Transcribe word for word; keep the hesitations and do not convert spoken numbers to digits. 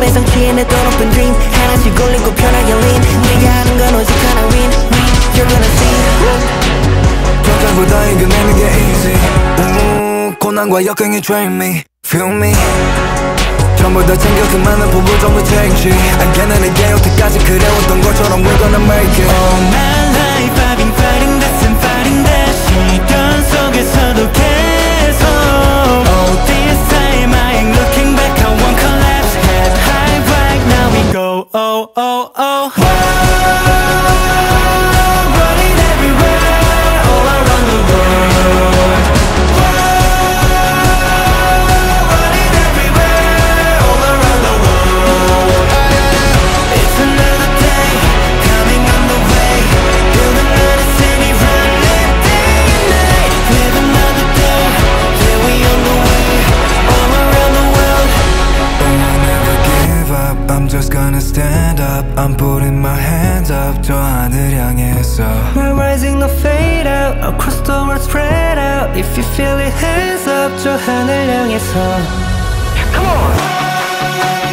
맘에 성취해 내 또 높은 dream 하나씩 올리고 편하게 lean 네가 하는 건 오직 하나 win win You're gonna see 평상보다 이겨내는 게 easy 우, 고난과 역경이 train me feel me 전부 다 챙겨 그 많은 부분 전부 change 알게는 내게 여태까지 그래왔던 것처럼 we're gonna make it All my life I've been fighting this and fighting that 시련 속에서도 계속 Oh this time I ain't looking back I won't collapse head high right now we go oh oh oh Running everywhere all around the world Running everywhere all around the world It's another day coming on the way Build another city running day and night Live another day yeah we on the way all around the world I'll never give up I'm just gonna stand up I'm putting my hands up 저 하늘 향해서 We're rising no fade out Across the world spread out If you feel it hands up 저 하늘 향해서 Come on